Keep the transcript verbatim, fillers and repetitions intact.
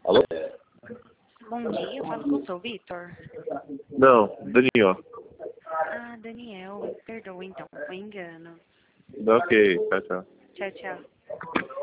Alô? Bom dia, eu falo com o seu Vitor. Não, Daniel. Ah, Daniel, perdoa então, foi engano. Ok, tchau, tchau. Tchau, tchau.